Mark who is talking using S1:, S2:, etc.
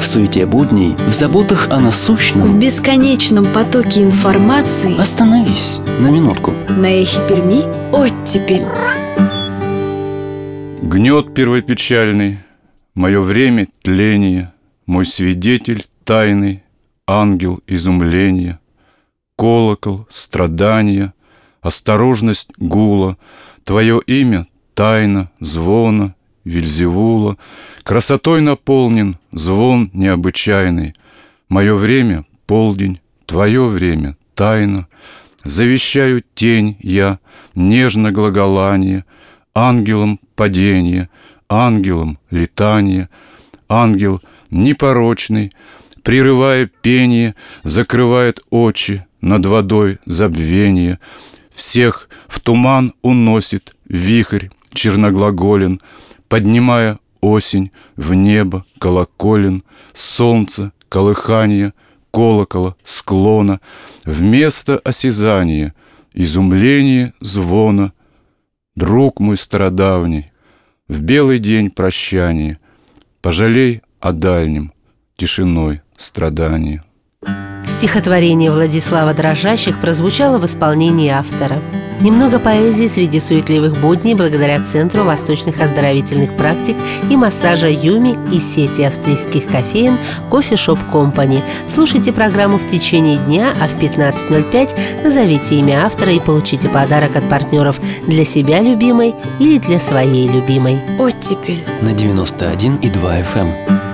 S1: суете будней, в заботах о насущном,
S2: в бесконечном потоке информации
S1: остановись на минутку.
S2: на Эхе Перми оттепель.
S3: Гнет первопечальный, мое время тления, мой свидетель тайный, ангел изумления, колокол страдания, осторожность гула, твое имя тайна звона Вельзевула, красотой наполнен звон необычайный. Мое время полдень, твое время тайна. Завещаю тень я, нежно глаголание, ангелом падение, ангелом летание. Ангел непорочный, прерывая пение, закрывает очи, над водой забвение. Всех в туман уносит вихрь черноглаголен, поднимая осень в небо колоколен, солнце колыхание, колокола склона, вместо осязания изумление звона. Друг мой стародавний, в белый день прощания, пожалей о дальнем тишиной страдании.
S4: Стихотворение Владислава Дрожащих прозвучало в исполнении автора. Немного поэзии среди суетливых будней благодаря Центру восточных оздоровительных практик и массажа Юми из сети австрийских кофеен Coffee Shop Company. Слушайте программу в течение дня, а в 15:05 назовите имя автора и получите подарок от партнеров для себя любимой или для своей любимой.
S2: Оттепель
S1: На 91,2 FM.